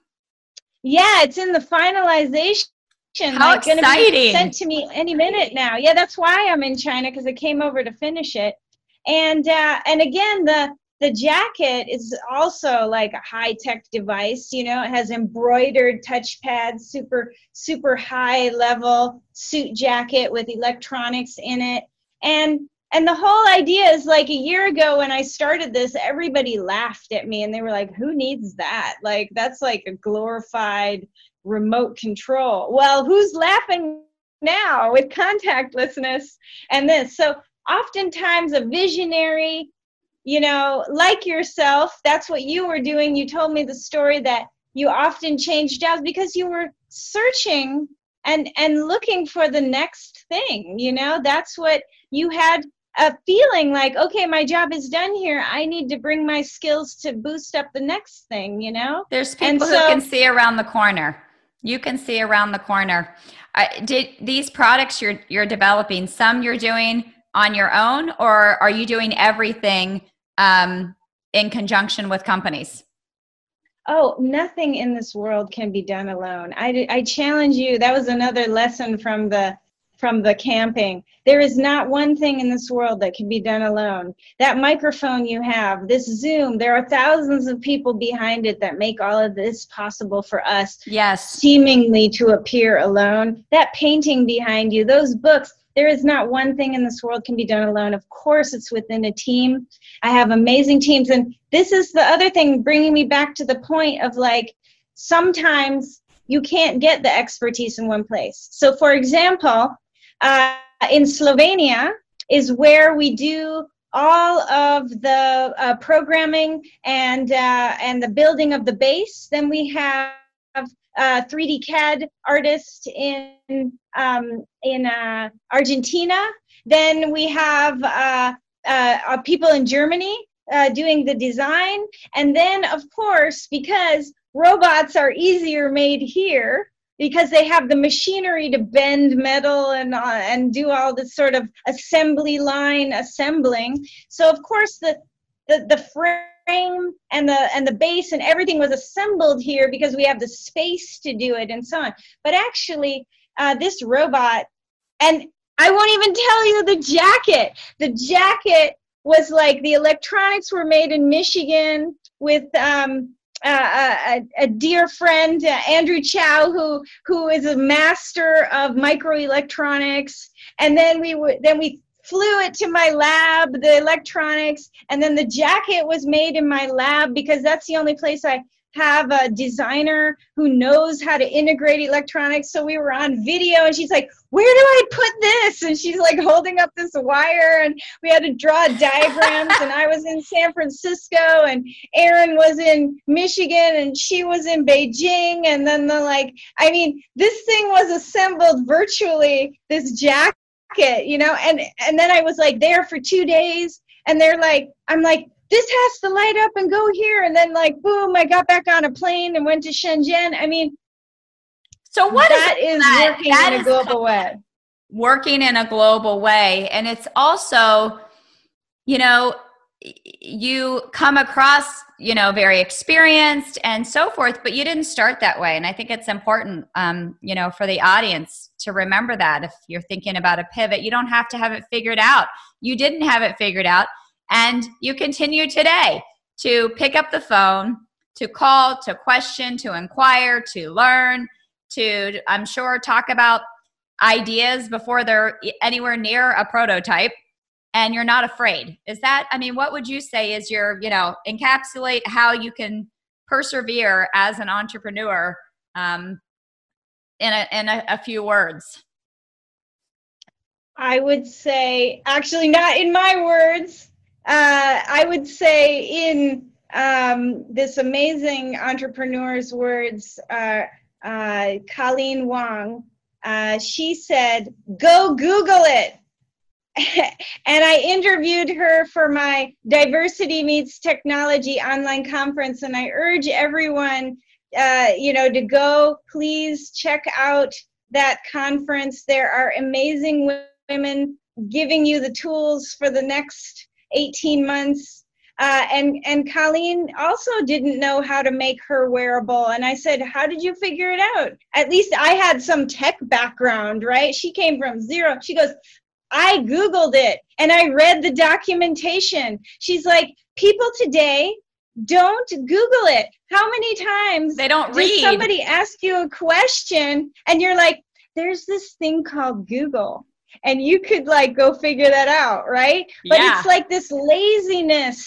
Yeah, it's in the finalization. How exciting. Going to be sent to me any minute now. Yeah, that's why I'm in China, because I came over to finish it. And again, the jacket is also like a high-tech device. It has embroidered touchpads, super high-level suit jacket with electronics in it. And the whole idea is, like, a year ago when I started this, everybody laughed at me, and they were like, who needs that? Like, that's like a glorified remote control. Well, who's laughing now with contactlessness and this. So oftentimes a visionary, like yourself, that's what you were doing. You told me the story that you often changed jobs because you were searching and looking for the next thing. That's what you had a feeling like, okay, my job is done here. I need to bring my skills to boost up the next thing, There's people who can see around the corner. You can see around the corner. Did these products you're developing, some you're doing on your own, or are you doing everything in conjunction with companies? Oh, nothing in this world can be done alone. I challenge you. That was another lesson from the camping. There is not one thing in this world that can be done alone. That microphone you have, this Zoom, there are thousands of people behind it that make all of this possible for us. Yes. Seemingly to appear alone. That painting behind you, those books, there is not one thing in this world can be done alone. Of course, it's within a team. I have amazing teams. And this is the other thing, bringing me back to the point of like, sometimes you can't get the expertise in one place. So for example, in Slovenia is where we do all of the programming and the building of the base. Then we have 3D CAD artists in Argentina. Then we have people in Germany doing the design. And then, of course, because robots are easier made here, because they have the machinery to bend metal and do all this sort of assembly line assembling. So of course the frame and the base and everything was assembled here because we have the space to do it and so on. But actually this robot, and I won't even tell you the jacket. The jacket was like, the electronics were made in Michigan with a dear friend, Andrew Chow, who is a master of microelectronics. And then we flew it to my lab, the electronics, and then the jacket was made in my lab because that's the only place I have a designer who knows how to integrate electronics. So we were on video and she's like, where do I put this? And she's like holding up this wire and we had to draw diagrams and I was in San Francisco and Erin was in Michigan and she was in Beijing. And then this thing was assembled virtually, this jacket, and then I was like there for 2 days and I'm like, this has to light up and go here. And then boom, I got back on a plane and went to Shenzhen. I mean, so what that is working in a global way. Working in a global way. And it's also, you come across, very experienced and so forth, but you didn't start that way. And I think it's important, for the audience to remember that if you're thinking about a pivot, you don't have to have it figured out. You didn't have it figured out. And you continue today to pick up the phone, to call, to question, to inquire, to learn, to, I'm sure, talk about ideas before they're anywhere near a prototype. And you're not afraid. What would you say is your, encapsulate how you can persevere as an entrepreneur in a few words? I would say, actually not in my words, I would say in this amazing entrepreneur's words, Colleen Wong, she said, go Google it. And I interviewed her for my Diversity Meets Technology online conference, and I urge everyone, to go. Please check out that conference. There are amazing women giving you the tools for the next 18 months. And Colleen also didn't know how to make her wearable. And I said, how did you figure it out? At least I had some tech background, right? She came from zero. She goes, I Googled it and I read the documentation. She's like, people today don't Google it. How many times they don't read? Somebody ask you a question and you're like, there's this thing called Google. And you could go figure that out, right? But it's like this laziness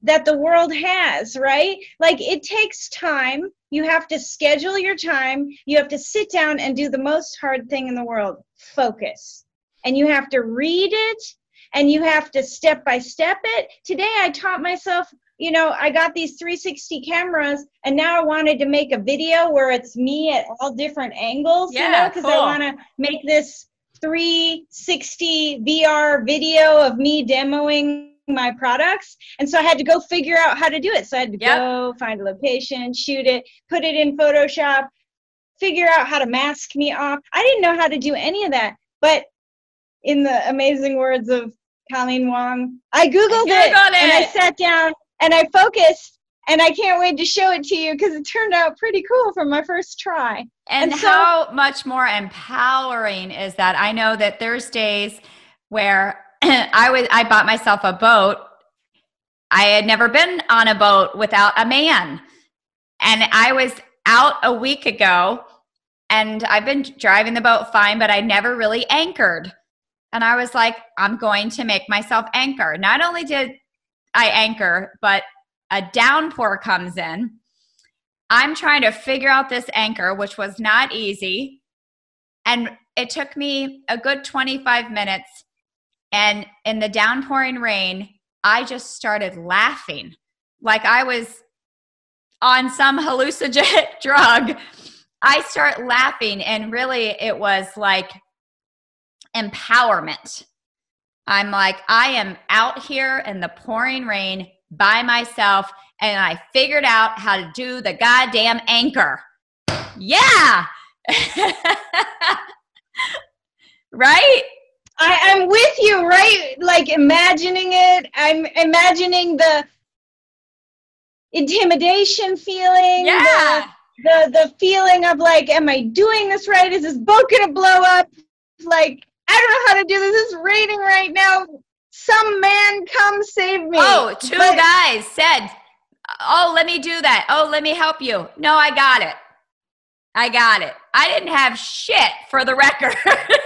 that the world has, right? Like, it takes time. You have to schedule your time. You have to sit down and do the most hard thing in the world, focus. And you have to read it, and you have to step by step it. Today I taught myself, I got these 360 cameras, and now I wanted to make a video where it's me at all different angles, because cool. I want to make this 360 VR video of me demoing my products. And so I had to go figure out how to do it. So I had to go find a location, shoot it, put it in Photoshop, figure out how to mask me off. I didn't know how to do any of that. But in the amazing words of Colleen Wong, I Googled it and I sat down and I focused, and I can't wait to show it to you because it turned out pretty cool from my first try. And how much more empowering is that? I know that there's days where I bought myself a boat. I had never been on a boat without a man. And I was out a week ago, and I've been driving the boat fine, but I never really anchored. And I was like, I'm going to make myself anchor. Not only did I anchor, but a downpour comes in. I'm trying to figure out this anchor, which was not easy. And it took me a good 25 minutes. And in the downpouring rain, I just started laughing like I was on some hallucinogenic drug. I start laughing, and really it was like empowerment. I'm like, I am out here in the pouring rain by myself, and I figured out how to do the goddamn anchor. Yeah. Right? I'm with you, right? Like, imagining it. I'm imagining the intimidation feeling. Yeah. The feeling of like, am I doing this right? Is this boat gonna blow up? Like, I don't know how to do this. It's raining right now. Some man come save me. Oh, two guys said, oh, let me do that. Oh, let me help you. No, I got it. I didn't have shit, for the record.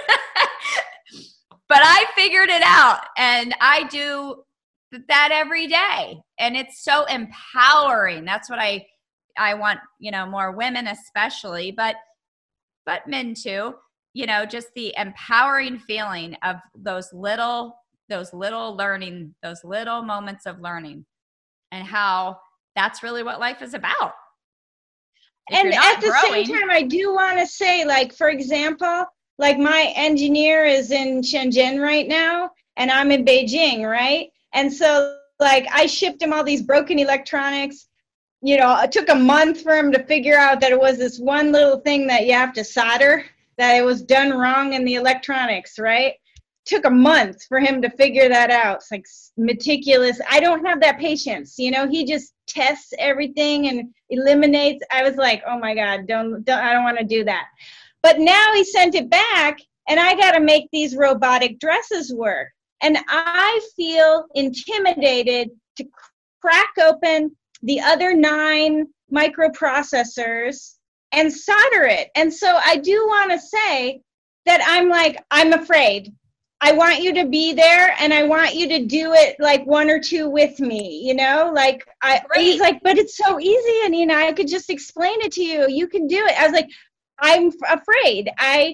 But I figured it out, and I do that every day. And it's so empowering. That's what I want, more women especially, but men too. Just the empowering feeling of those little learning, those little moments of learning, and how that's really what life is about. And at the same time, I do want to say, like, for example, like, my engineer is in Shenzhen right now, and I'm in Beijing, right? And so, like, I shipped him all these broken electronics. It took a month for him to figure out that it was this one little thing that you have to solder, that it was done wrong in the electronics, right? Took a month for him to figure that out. It's like meticulous. I don't have that patience. He just tests everything and eliminates. I was like, oh my God, I don't want to do that. But now he sent it back, and I got to make these robotic dresses work. And I feel intimidated to crack open the other 9 microprocessors and solder it. And so I do want to say that I'm afraid. I want you to be there, and I want you to do it like 1 or 2 with me, he's like, but it's so easy, and I could just explain it to you. You can do it. I was like, I'm afraid. I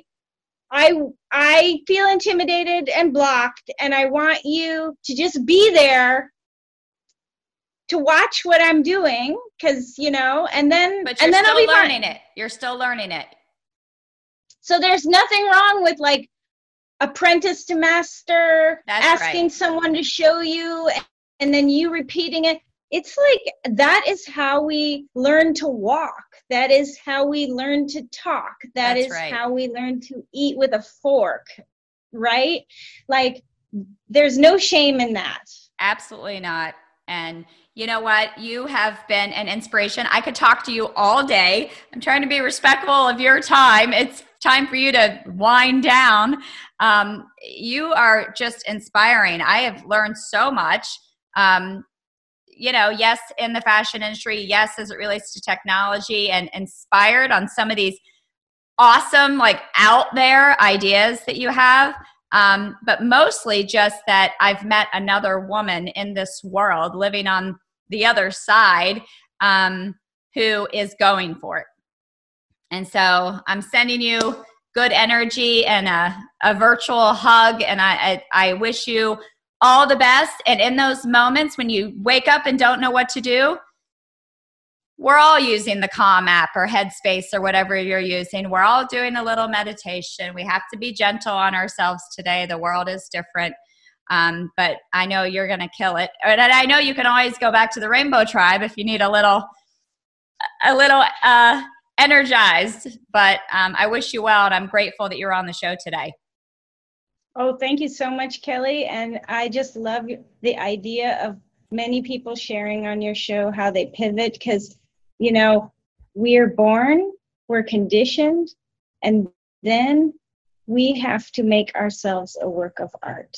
feel intimidated and blocked, and I want you to just be there to watch what I'm doing, because and then but you're I'll be learning fine. it. You're still learning it. So there's nothing wrong with like apprentice to master, asking someone to show you, and then you repeating it. It's like, that is how we learn to walk. That is how we learn to talk. That's how we learn to eat with a fork, right? Like, there's no shame in that. Absolutely not. And you know what? You have been an inspiration. I could talk to you all day. I'm trying to be respectful of your time. It's time for you to wind down. You are just inspiring. I have learned so much. Yes, in the fashion industry, yes, as it relates to technology, and inspired on some of these awesome, like, out there ideas that you have. But mostly just that I've met another woman in this world living on the other side who is going for it. And so I'm sending you good energy and a virtual hug. And I wish you all the best. And in those moments when you wake up and don't know what to do, we're all using the Calm app or Headspace or whatever you're using. We're all doing a little meditation. We have to be gentle on ourselves today. The world is different. But I know you're going to kill it. And I know you can always go back to the Rainbow Tribe if you need a little energized. But I wish you well, and I'm grateful that you're on the show today. Oh, thank you so much, Kelly. And I just love the idea of many people sharing on your show how they pivot, because, you know, we are born, we're conditioned, and then we have to make ourselves a work of art.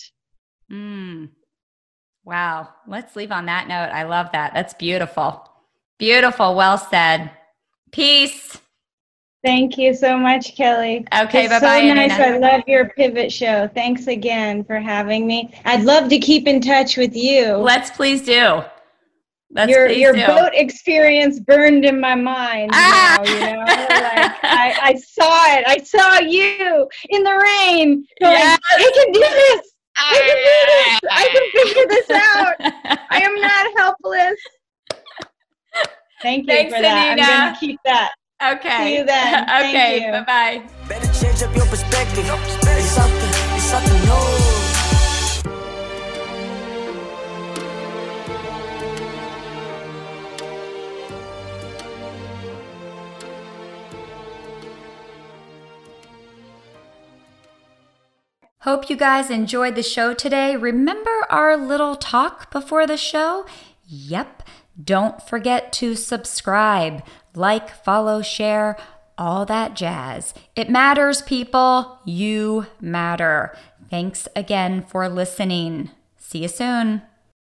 Wow. Let's leave on that note. I love that. That's beautiful. Beautiful. Well said. Peace. Thank you so much, Kelly. Okay, it's bye-bye, so nice. Anina. I love your Pivot show. Thanks again for having me. I'd love to keep in touch with you. Let's please do. Your boat experience burned in my mind now, you know, like I saw it. I saw you in the rain going, yes. I can do this. I can do this. I can figure this out. I am not helpless. Thank you for that. Anina. I'm going to keep that. Okay. See you then. Okay. Thank you. Bye-bye. Better change up your perspective. It's something new. Hope you guys enjoyed the show today. Remember our little talk before the show? Yep. Don't forget to subscribe, like, follow, share, all that jazz. It matters, people. You matter. Thanks again for listening. See you soon.